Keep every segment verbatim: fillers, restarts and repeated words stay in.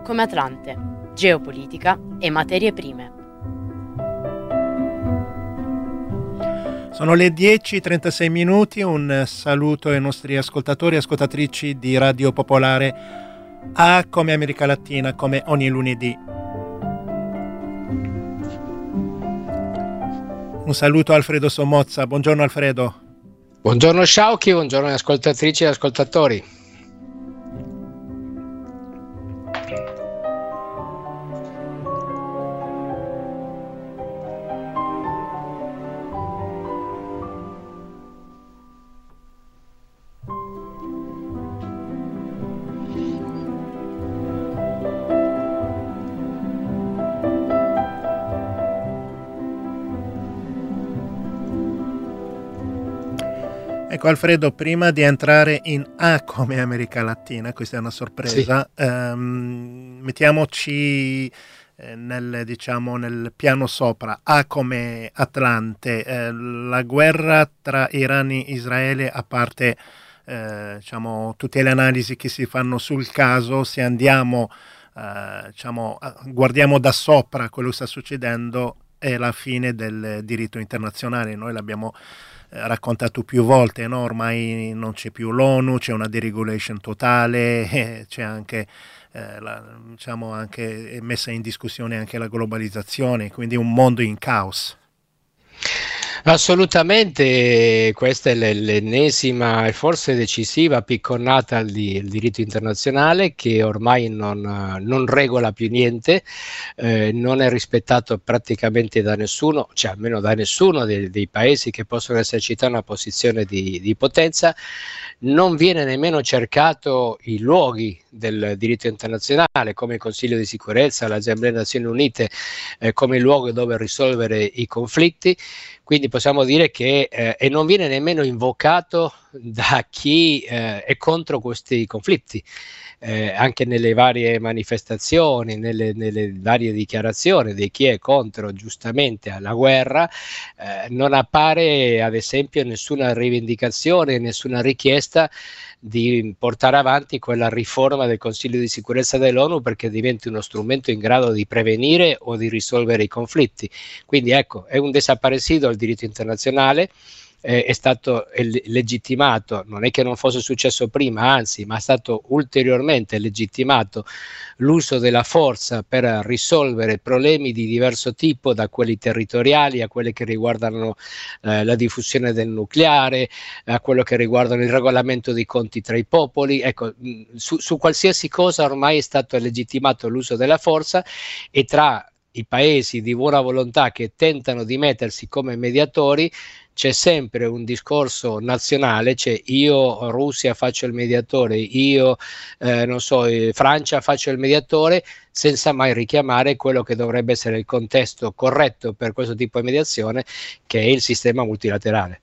come Atlante, geopolitica e materie prime. Sono le dieci e trentasei minuti, un saluto ai nostri ascoltatori e ascoltatrici di Radio Popolare A come America Latina, come ogni lunedì. Un saluto a Alfredo Somozza. Buongiorno Alfredo. Buongiorno Sciauchi, buongiorno ascoltatrici e ascoltatori. Ecco Alfredo, prima di entrare in A come America Latina, questa è una sorpresa, sì. ehm, mettiamoci eh, nel, diciamo, nel piano sopra, A come Atlante, eh, la guerra tra Iran e Israele, a parte eh, diciamo, tutte le analisi che si fanno sul caso, se andiamo, eh, diciamo, guardiamo da sopra quello che sta succedendo, è la fine del diritto internazionale. Noi l'abbiamo raccontato più volte, no? Ormai non c'è più l'ONU, c'è una deregulation totale, eh, c'è anche, eh, la, diciamo anche è messa in discussione anche la globalizzazione, quindi un mondo in caos. Assolutamente, questa è l'ennesima e forse decisiva picconata al, di, al diritto internazionale, che ormai non, non regola più niente, eh, non è rispettato praticamente da nessuno, cioè almeno da nessuno dei, dei paesi che possono esercitare una posizione di, di potenza. Non viene nemmeno cercato i luoghi del diritto internazionale come il Consiglio di sicurezza, l'Assemblea delle Nazioni Unite, eh, come il luogo dove risolvere i conflitti. Quindi possiamo dire che eh, e non viene nemmeno invocato da chi eh, è contro questi conflitti. Eh, anche nelle varie manifestazioni, nelle, nelle varie dichiarazioni di chi è contro giustamente alla guerra, eh, non appare ad esempio nessuna rivendicazione, nessuna richiesta di portare avanti quella riforma del Consiglio di sicurezza dell'ONU perché diventi uno strumento in grado di prevenire o di risolvere i conflitti. Quindi ecco, è un desaparecido al diritto internazionale. Eh, è stato legittimato, non è che non fosse successo prima, anzi, ma è stato ulteriormente legittimato l'uso della forza per risolvere problemi di diverso tipo, da quelli territoriali a quelli che riguardano eh, la diffusione del nucleare, a quello che riguardano il regolamento dei conti tra i popoli. Ecco, su, su qualsiasi cosa ormai è stato legittimato l'uso della forza, e tra i paesi di buona volontà che tentano di mettersi come mediatori c'è sempre un discorso nazionale, cioè io Russia faccio il mediatore, io eh, non so, Francia faccio il mediatore, senza mai richiamare quello che dovrebbe essere il contesto corretto per questo tipo di mediazione, che è il sistema multilaterale.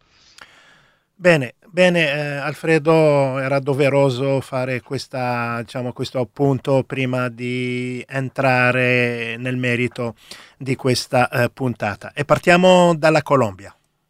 Bene, bene eh, Alfredo, era doveroso fare questa, diciamo, questo appunto prima di entrare nel merito di questa eh, puntata. E partiamo dalla Colombia.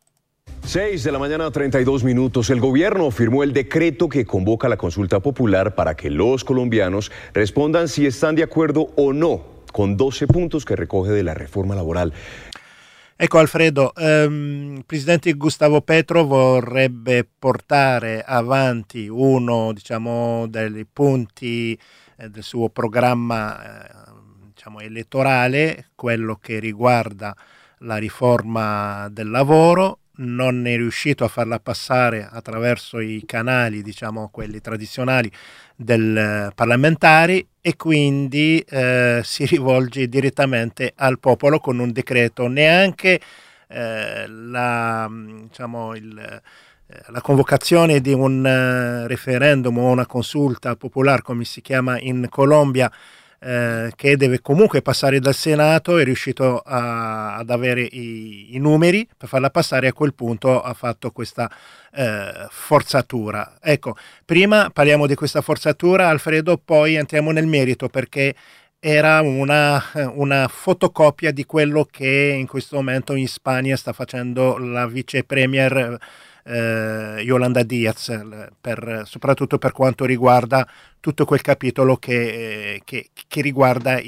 seis de la mañana, treinta y dos minutos. El gobierno firmó el decreto que convoca la consulta popular para que los colombianos respondan si están de acuerdo o no con doce puntos que recoge de la reforma laboral. Ecco Alfredo, ehm, il presidente Gustavo Petro vorrebbe portare avanti uno, diciamo, dei punti eh, del suo programma eh, diciamo, elettorale, quello che riguarda la riforma del lavoro. Non è riuscito a farla passare attraverso i canali, diciamo quelli tradizionali del eh, parlamentari, e quindi eh, si rivolge direttamente al popolo con un decreto. Neanche eh, la, diciamo, il, eh, la convocazione di un uh, referendum o una consulta popolare, come si chiama in Colombia, Eh, che deve comunque passare dal Senato, è riuscito a, ad avere i, i numeri per farla passare. A quel punto ha fatto questa eh, forzatura. Ecco, prima parliamo di questa forzatura, Alfredo, poi entriamo nel merito, perché era una, una fotocopia di quello che in questo momento in Spagna sta facendo la vice premier eh, Yolanda Diaz, per, soprattutto per quanto riguarda tutto quel capitolo che, che, che riguarda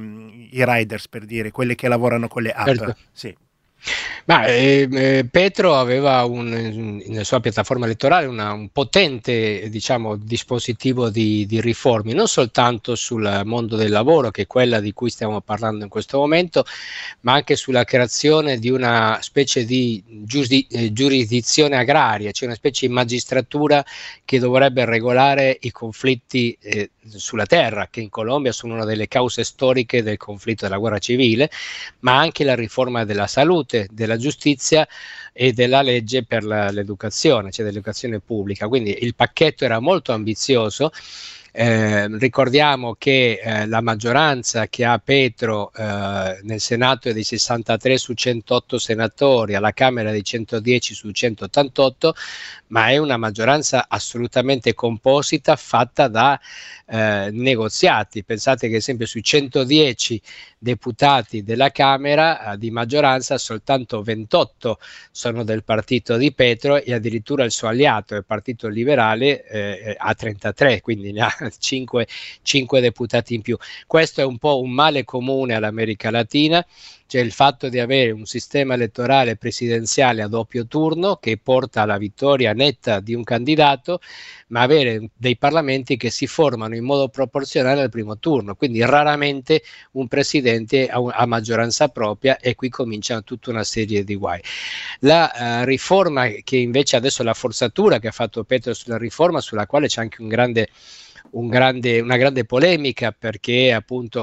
i, i riders, per dire, quelli che lavorano con le app. Certo. Sì. Ma eh, eh, Petro aveva un, nella sua piattaforma elettorale una, un potente, diciamo, dispositivo di, di riforme, non soltanto sul mondo del lavoro, che è quella di cui stiamo parlando in questo momento, ma anche sulla creazione di una specie di giusdi, eh, giurisdizione agraria, cioè una specie di magistratura che dovrebbe regolare i conflitti eh, sulla terra, che in Colombia sono una delle cause storiche del conflitto della guerra civile, ma anche la riforma della salute, della giustizia e della legge per la, l'educazione, cioè dell'educazione pubblica. Quindi il pacchetto era molto ambizioso. Eh, ricordiamo che eh, la maggioranza che ha Petro eh, nel Senato è di sessantatré su centootto senatori, alla Camera di centodieci su centottantotto, ma è una maggioranza assolutamente composita, fatta da eh, negoziati. Pensate che, ad esempio, sui centodieci deputati della Camera eh, di maggioranza, soltanto ventotto sono del partito di Petro, e addirittura il suo alleato, il Partito Liberale, eh, ha trentatré, quindi ne ha cinque, cinque deputati in più. Questo è un po' un male comune all'America Latina, cioè il fatto di avere un sistema elettorale presidenziale a doppio turno che porta alla vittoria netta di un candidato, ma avere dei parlamenti che si formano in modo proporzionale al primo turno, quindi raramente un presidente ha, un, ha maggioranza propria, e qui comincia tutta una serie di guai. La uh, riforma che invece adesso, la forzatura che ha fatto Petro sulla riforma, sulla quale c'è anche un grande, un grande, una grande polemica, perché appunto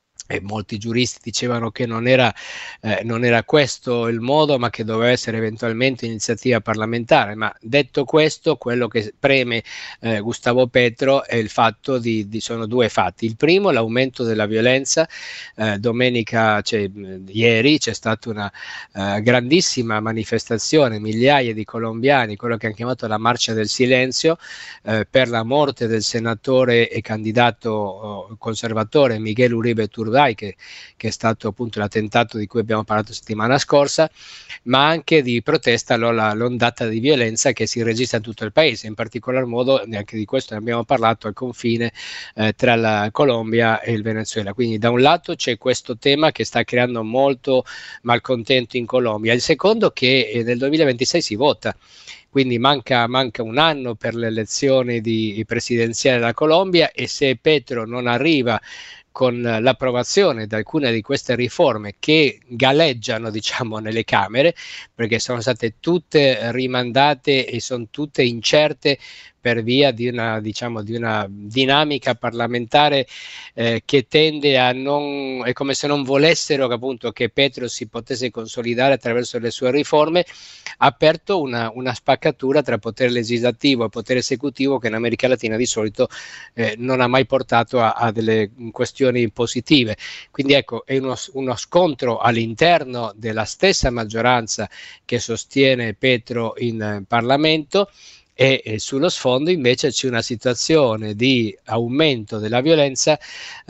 e molti giuristi dicevano che non era, eh, non era questo il modo, ma che doveva essere eventualmente iniziativa parlamentare. Ma detto questo, quello che preme eh, Gustavo Petro è il fatto di, di sono due fatti. Il primo, l'aumento della violenza. Eh, domenica, cioè, ieri c'è stata una uh, grandissima manifestazione, migliaia di colombiani, quello che hanno chiamato la marcia del silenzio, eh, per la morte del senatore e candidato oh, conservatore Miguel Uribe Turbay, Che, che è stato appunto l'attentato di cui abbiamo parlato settimana scorsa, ma anche di protesta alla, all'ondata di violenza che si registra in tutto il paese, in particolar modo, anche di questo ne abbiamo parlato, al confine eh, tra la Colombia e il Venezuela. Quindi da un lato c'è questo tema che sta creando molto malcontento in Colombia, il secondo che eh, nel duemilaventisei si vota. Quindi manca, manca un anno per le elezioni di, presidenziali della Colombia, e se Petro non arriva con l'approvazione di alcune di queste riforme che galleggiano, diciamo, nelle Camere, perché sono state tutte rimandate e sono tutte incerte per via di una, diciamo, di una dinamica parlamentare eh, che tende a non, è come se non volessero che, appunto, che Petro si potesse consolidare attraverso le sue riforme, ha aperto una, una spaccatura tra potere legislativo e potere esecutivo che in America Latina di solito eh, non ha mai portato a, a delle questioni positive. Quindi ecco, è uno, uno scontro all'interno della stessa maggioranza che sostiene Petro in eh, Parlamento, e, e sullo sfondo invece c'è una situazione di aumento della violenza,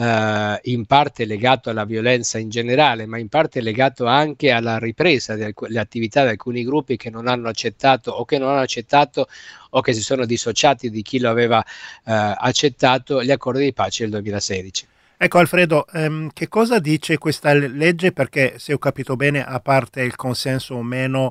eh, in parte legato alla violenza in generale, ma in parte legato anche alla ripresa delle attività di alcuni gruppi che non hanno accettato o che non hanno accettato o che si sono dissociati di chi lo aveva eh, accettato gli accordi di pace del duemilasedici. Ecco Alfredo, ehm, che cosa dice questa legge? Perché se ho capito bene, a parte il consenso o meno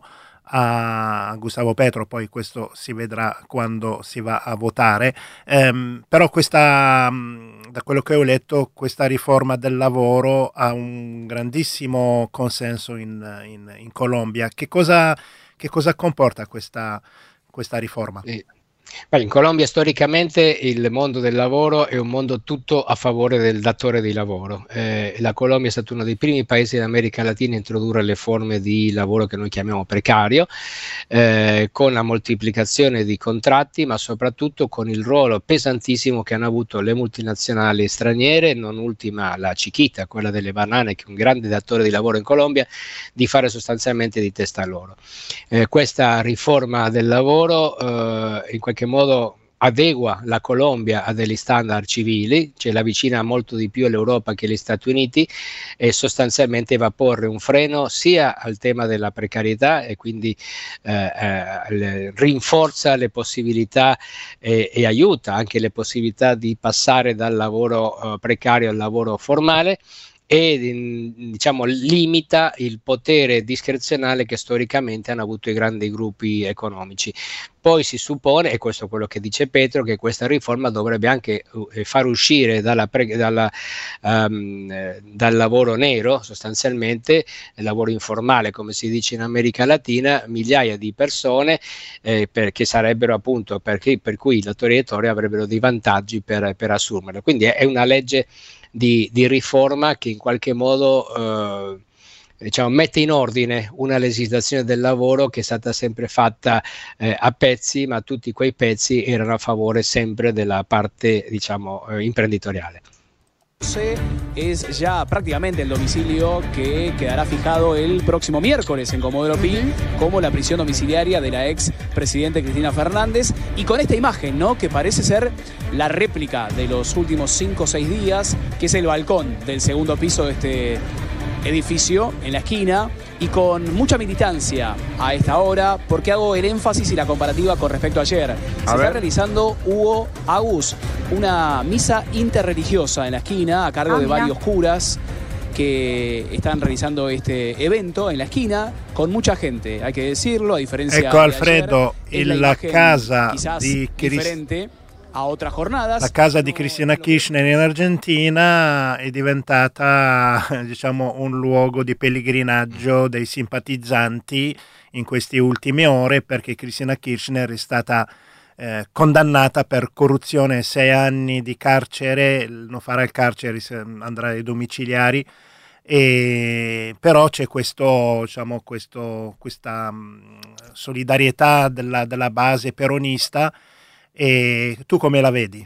a Gustavo Petro, poi questo si vedrà quando si va a votare, ehm, però questa, da quello che ho letto, questa riforma del lavoro ha un grandissimo consenso in, in, in Colombia. Che cosa, che cosa comporta questa, questa riforma? Eh. Beh, in Colombia storicamente il mondo del lavoro è un mondo tutto a favore del datore di lavoro. Eh, la Colombia è stato uno dei primi paesi dell'America Latina a introdurre le forme di lavoro che noi chiamiamo precario, eh, con la moltiplicazione di contratti, ma soprattutto con il ruolo pesantissimo che hanno avuto le multinazionali straniere, non ultima la Chiquita, quella delle banane, che è un grande datore di lavoro in Colombia, di fare sostanzialmente di testa loro. Eh, questa riforma del lavoro eh, in qualche modo adegua la Colombia a degli standard civili, cioè la vicina molto di più all'Europa che agli Stati Uniti, e sostanzialmente va a porre un freno sia al tema della precarietà e quindi eh, eh, rinforza le possibilità e, e aiuta anche le possibilità di passare dal lavoro eh, precario al lavoro formale, e diciamo limita il potere discrezionale che storicamente hanno avuto i grandi gruppi economici. Poi si suppone, e questo è quello che dice Petro, che questa riforma dovrebbe anche uh, far uscire dalla pre, dalla, um, eh, dal lavoro nero, sostanzialmente il lavoro informale, come si dice in America Latina, migliaia di persone eh, per, che sarebbero appunto perché, per cui i datori di lavoro avrebbero dei vantaggi per, per assumerlo. Quindi è, è una legge Di, di riforma che in qualche modo eh, diciamo, mette in ordine una legislazione del lavoro che è stata sempre fatta eh, a pezzi, ma tutti quei pezzi erano a favore sempre della parte, diciamo, eh, imprenditoriale. Es ya prácticamente el domicilio que quedará fijado el próximo miércoles en Comodoro Pi como la prisión domiciliaria de la ex presidente Cristina Fernández, y con esta imagen, ¿no?, que parece ser la réplica de los últimos cinco o seis días, que es el balcón del segundo piso de este edificio en la esquina, y con mucha militancia a esta hora, porque hago el énfasis y la comparativa con respecto a ayer. Se está realizando, Hugo, Agus, una misa interreligiosa en la esquina a cargo ah, de mira. varios curas que están realizando este evento en la esquina con mucha gente, hay que decirlo, a diferencia ecco, de Alfredo, ayer, la casa di differente a otras jornadas. La casa di Cristina Kirchner in Argentina è diventata, diciamo, un luogo di pellegrinaggio dei simpatizzanti in queste ultime ore, perché Cristina Kirchner è stata eh, condannata per corruzione, sei anni di carcere, non farà il carcere, andrà ai domiciliari, e però c'è questo, diciamo, questo, questa mh, solidarietà della, della base peronista. E tu come la vedi?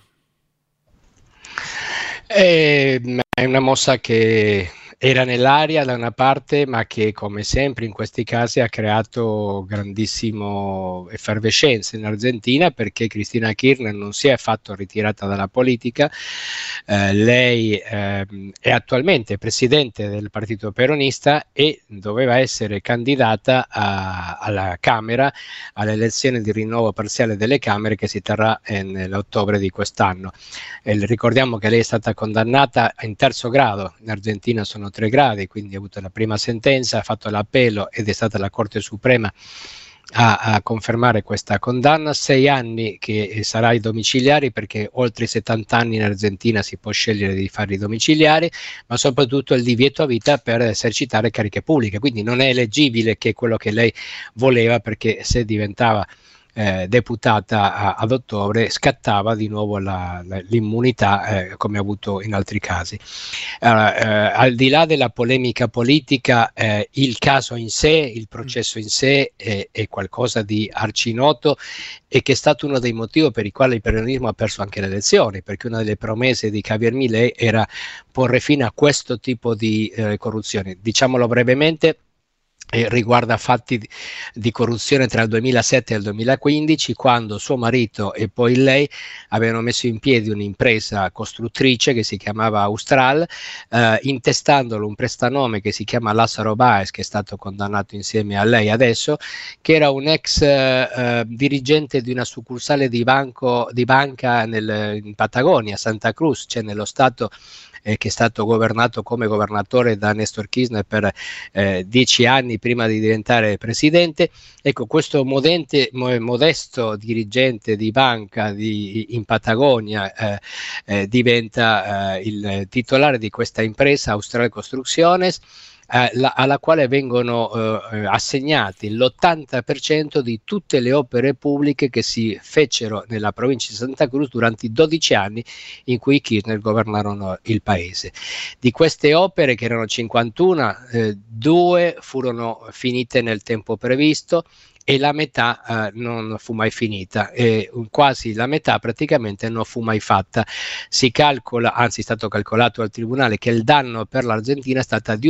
È una mossa che era nell'aria da una parte, ma che come sempre in questi casi ha creato grandissimo effervescenza in Argentina, perché Cristina Kirchner non si è affatto ritirata dalla politica. Eh, lei eh, è attualmente presidente del partito peronista e doveva essere candidata a, alla Camera, alle elezioni di rinnovo parziale delle Camere che si terrà nell'ottobre di quest'anno. Eh, ricordiamo che lei è stata condannata in terzo grado, in Argentina sono tre gradi, quindi ha avuto la prima sentenza, ha fatto l'appello ed è stata la Corte Suprema a, a confermare questa condanna, sei anni che sarà ai domiciliari, perché oltre i settanta anni in Argentina si può scegliere di fare i domiciliari, ma soprattutto il divieto a vita per esercitare cariche pubbliche, quindi non è eleggibile, che è quello che lei voleva, perché se diventava Eh, deputata a, ad ottobre scattava di nuovo la, la, l'immunità eh, come ha avuto in altri casi. Uh, eh, al di là della polemica politica, eh, il caso in sé, il processo in sé è, è qualcosa di arcinoto, e che è stato uno dei motivi per i quali il peronismo ha perso anche le elezioni, perché una delle promesse di Javier Milei era porre fine a questo tipo di eh, corruzione. Diciamolo brevemente, E riguarda fatti di, di corruzione tra il duemilasette e il duemilaquindici, quando suo marito e poi lei avevano messo in piedi un'impresa costruttrice che si chiamava Austral, eh, intestandolo un prestanome che si chiama Lázaro Báez, che è stato condannato insieme a lei adesso, che era un ex eh, dirigente di una succursale di, banco, di banca nel, in Patagonia, Santa Cruz, cioè nello stato Eh, che è stato governato come governatore da Néstor Kirchner per eh, dieci anni prima di diventare presidente. Ecco, questo modente, mo, modesto dirigente di banca di, in Patagonia eh, eh, diventa eh, il titolare di questa impresa Austral Construcciones, eh, la, alla quale vengono eh, assegnati l'ottanta per cento di tutte le opere pubbliche che si fecero nella provincia di Santa Cruz durante i dodici anni in cui i Kirchner governarono il paese. Di queste opere, che erano cinquantuno, eh, due furono finite nel tempo previsto e la metà eh, non fu mai finita, e quasi la metà praticamente non fu mai fatta. Si calcola, anzi è stato calcolato al tribunale, che il danno per l'Argentina è stato di un miliardo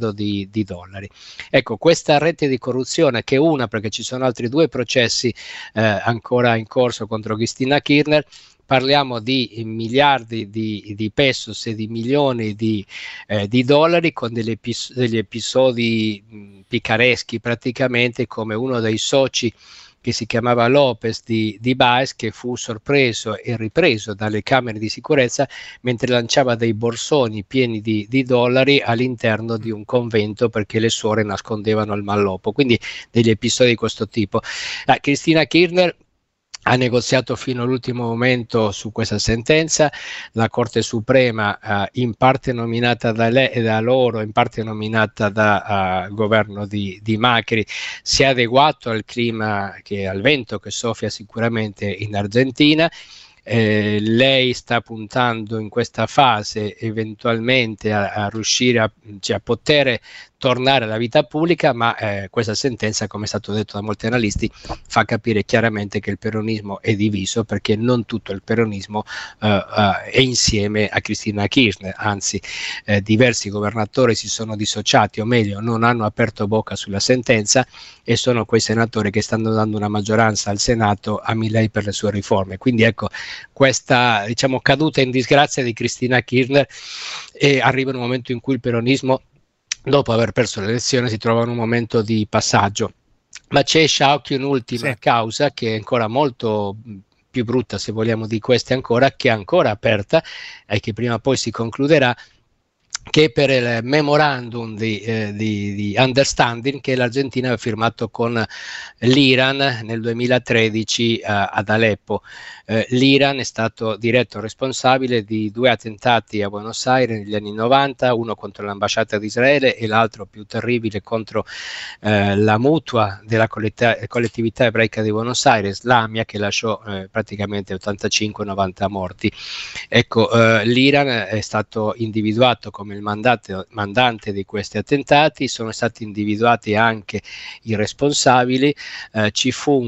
miliardo di, di dollari. Ecco, questa rete di corruzione, che è una, perché ci sono altri due processi eh, ancora in corso contro Cristina Kirchner, parliamo di miliardi di, di pesos e di milioni di, eh, di dollari, con degli, epis- degli episodi mh, picareschi praticamente, come uno dei soci che si chiamava Lopez di, di Baez, che fu sorpreso e ripreso dalle camere di sicurezza mentre lanciava dei borsoni pieni di, di dollari all'interno di un convento, perché le suore nascondevano il mallopo. Quindi degli episodi di questo tipo. Ah, Cristina Kirchner ha negoziato fino all'ultimo momento su questa sentenza. La Corte Suprema, eh, in parte nominata da, lei, da loro, in parte nominata dal uh, governo di, di Macri, si è adeguato al clima, che, al vento che soffia sicuramente in Argentina. Eh, lei sta puntando in questa fase eventualmente a, a riuscire a, cioè, a poter tornare alla vita pubblica, ma eh, questa sentenza, come è stato detto da molti analisti, fa capire chiaramente che il peronismo è diviso, perché non tutto il peronismo uh, uh, è insieme a Cristina Kirchner, anzi eh, diversi governatori si sono dissociati, o meglio non hanno aperto bocca sulla sentenza, e sono quei senatori che stanno dando una maggioranza al Senato a Milei per le sue riforme. Quindi ecco, questa, diciamo, caduta in disgrazia di Cristina Kirchner, e arriva in un momento in cui il peronismo, dopo aver perso le elezioni, si trova in un momento di passaggio. Ma c'è, Sciauchi, un'ultima sì. causa che è ancora molto più brutta, se vogliamo, di queste ancora, che è ancora aperta e che prima o poi si concluderà, che per il memorandum di, eh, di, di understanding che l'Argentina aveva firmato con l'Iran nel duemilatredici eh, ad Aleppo. Eh, L'Iran è stato diretto responsabile di due attentati a Buenos Aires negli anni novanta, uno contro l'ambasciata di Israele e l'altro, più terribile, contro eh, la mutua della collettività ebraica di Buenos Aires, l'AMIA, che lasciò eh, praticamente ottantacinque novanta morti. Ecco, eh, l'Iran è stato individuato come il mandate, mandante di questi attentati, sono stati individuati anche i responsabili, eh, ci fu un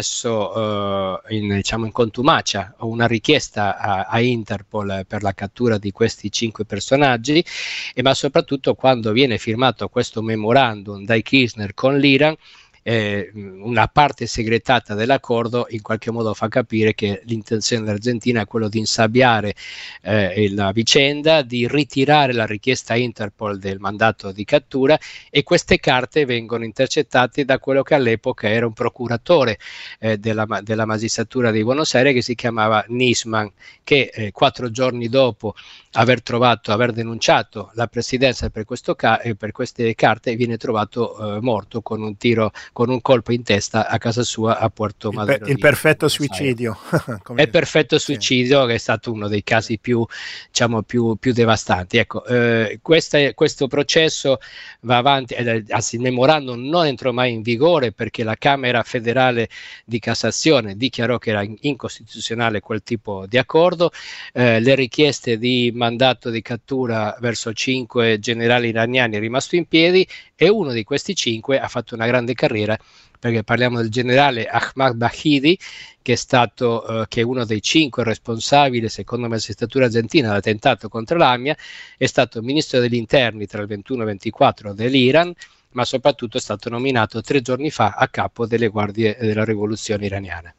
processo eh, in, diciamo, in contumacia, una richiesta a, a Interpol per la cattura di questi cinque personaggi, e ma soprattutto quando viene firmato questo memorandum dai Kirchner con l'Iran, Eh, una parte segretata dell'accordo in qualche modo fa capire che l'intenzione dell'Argentina è quello di insabbiare eh, la vicenda, di ritirare la richiesta a Interpol del mandato di cattura, e queste carte vengono intercettate da quello che all'epoca era un procuratore eh, della, della magistratura di Buenos Aires, che si chiamava Nisman, che eh, quattro giorni dopo aver trovato, aver denunciato la presidenza per, questo ca- eh, per queste carte, viene trovato eh, morto con un tiro, con un colpo in testa a casa sua a Puerto Madero. Il, il perfetto suicidio. È il perfetto suicidio, sì. Che è stato uno dei casi più, diciamo, più, più devastanti. Ecco, eh, questa, questo processo va avanti, eh, anzi il memorandum non entrò mai in vigore, perché la Camera federale di Cassazione dichiarò che era incostituzionale quel tipo di accordo. Eh, le richieste di mandato di cattura verso cinque generali iraniani è rimasto in piedi, e uno di questi cinque ha fatto una grande carriera, perché parliamo del generale Ahmad Bahidi, che è stato eh, che è uno dei cinque responsabili, secondo la magistratura argentina, dell'attentato contro l'AMIA, è stato ministro degli interni tra il ventuno e il ventiquattro dell'Iran, ma soprattutto è stato nominato tre giorni fa a capo delle guardie della rivoluzione iraniana.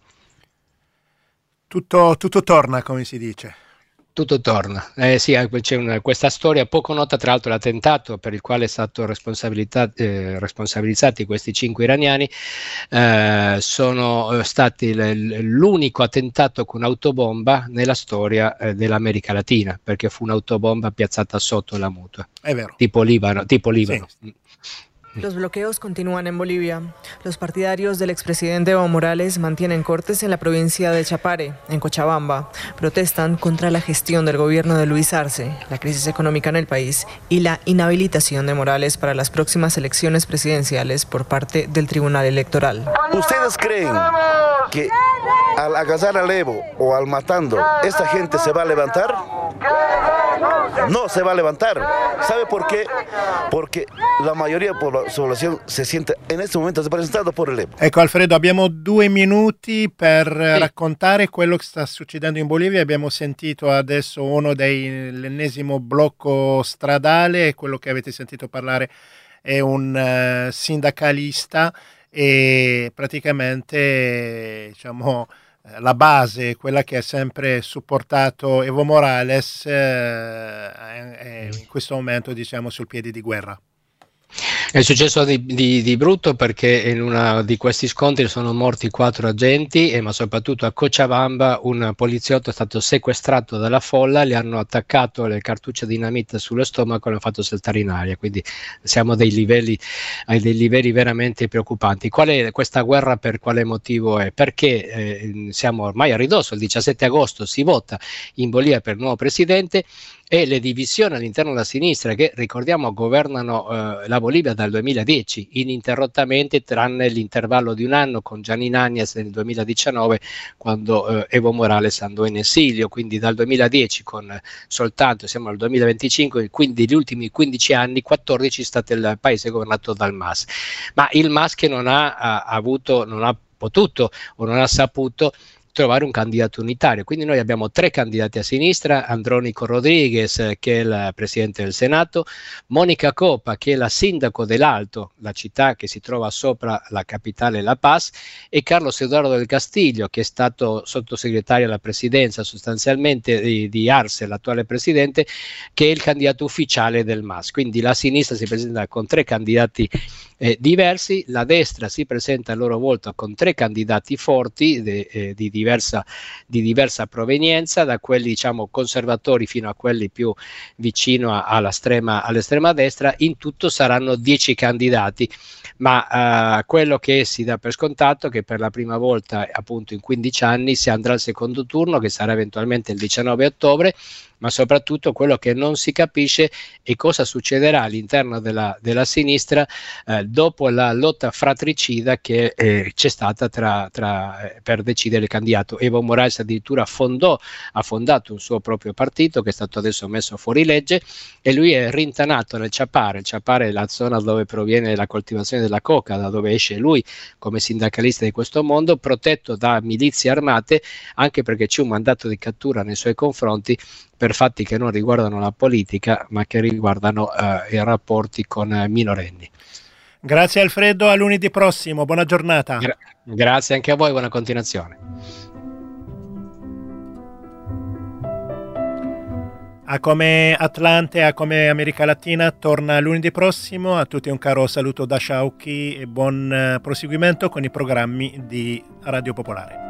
Tutto, tutto torna, come si dice. Tutto torna, eh, sì, c'è una, questa storia poco nota, tra l'altro l'attentato per il quale è stato eh, responsabilizzati questi cinque iraniani eh, sono stati l- l'unico attentato con autobomba nella storia eh, dell'America Latina, perché fu un'autobomba piazzata sotto la mutua. È vero. Tipo Libano. Tipo Libano. Sì. Los bloqueos continúan en Bolivia. Los partidarios del expresidente Evo Morales mantienen cortes en la provincia de Chapare, en Cochabamba. Protestan contra la gestión del gobierno de Luis Arce, la crisis económica en el país y la inhabilitación de Morales para las próximas elecciones presidenciales por parte del Tribunal Electoral. ¿Ustedes creen que al agasar al Evo o al matando, esta gente se va a levantar? no se va a levantar. ¿Sabe por qué? Porque la mayoría de la población se siente en este momento rappresentata por el Evo. Ecco Alfredo, abbiamo due minuti per sì. raccontare quello che sta succedendo in Bolivia. Abbiamo sentito adesso uno dell'ennesimo blocco stradale, quello che avete sentito parlare è un uh, sindacalista e praticamente diciamo la base, quella che ha sempre supportato Evo Morales, eh, è in questo momento diciamo sul piede di guerra. È successo di, di, di brutto perché in uno di questi scontri sono morti quattro agenti, e ma soprattutto a Cochabamba un poliziotto è stato sequestrato dalla folla, gli hanno attaccato le cartucce dinamite sullo stomaco e l'hanno fatto saltare in aria, quindi siamo a dei livelli, a dei livelli veramente preoccupanti. Qual è questa guerra? Per quale motivo è? Perché eh, siamo ormai a ridosso, il diciassette agosto si vota in Bolivia per il nuovo presidente, e le divisioni all'interno della sinistra, che ricordiamo governano eh, la Bolivia dal duemiladieci ininterrottamente, tranne l'intervallo di un anno con Gianni Áñez nel duemiladiciannove, quando eh, Evo Morales andò in esilio, quindi dal duemiladieci con eh, soltanto, siamo al duemilaventicinque, quindi gli ultimi quindici anni, quattordici è stato il paese governato dal M A S. Ma il M A S che non ha, ha avuto, non ha potuto o non ha saputo trovare un candidato unitario, quindi noi abbiamo tre candidati a sinistra: Andrónico Rodríguez, che è il presidente del Senato, Mónica Copa, che è la sindaco dell'Alto, la città che si trova sopra la capitale La Paz, e Carlos Eduardo del Castillo, che è stato sottosegretario alla presidenza sostanzialmente di, di Arce, l'attuale presidente, che è il candidato ufficiale del M A S. Quindi la sinistra si presenta con tre candidati eh, diversi, la destra si presenta a loro volta con tre candidati forti de, eh, di diversa, di diversa provenienza, da quelli diciamo conservatori fino a quelli più vicino a, all'estrema, all'estrema destra. In tutto saranno dieci candidati, ma uh, quello che si dà per scontato è che per la prima volta appunto in quindici anni si andrà al secondo turno, che sarà eventualmente il diciannove ottobre, ma soprattutto quello che non si capisce è cosa succederà all'interno della, della sinistra eh, dopo la lotta fratricida che eh, c'è stata tra, tra, eh, per decidere il candidato. Evo Morales addirittura fondò, ha fondato un suo proprio partito che è stato adesso messo fuori legge, e lui è rintanato nel Chapare. Il Chapare è la zona dove proviene la coltivazione della coca, da dove esce lui come sindacalista di questo mondo, protetto da milizie armate, anche perché c'è un mandato di cattura nei suoi confronti per fatti che non riguardano la politica, ma che riguardano eh, i rapporti con eh, minorenni. Grazie Alfredo, a lunedì prossimo, buona giornata. Gra- grazie anche a voi, buona continuazione. A Come Atlante, a Come America Latina torna lunedì prossimo. A tutti un caro saluto da Sciauchi e buon proseguimento con i programmi di Radio Popolare.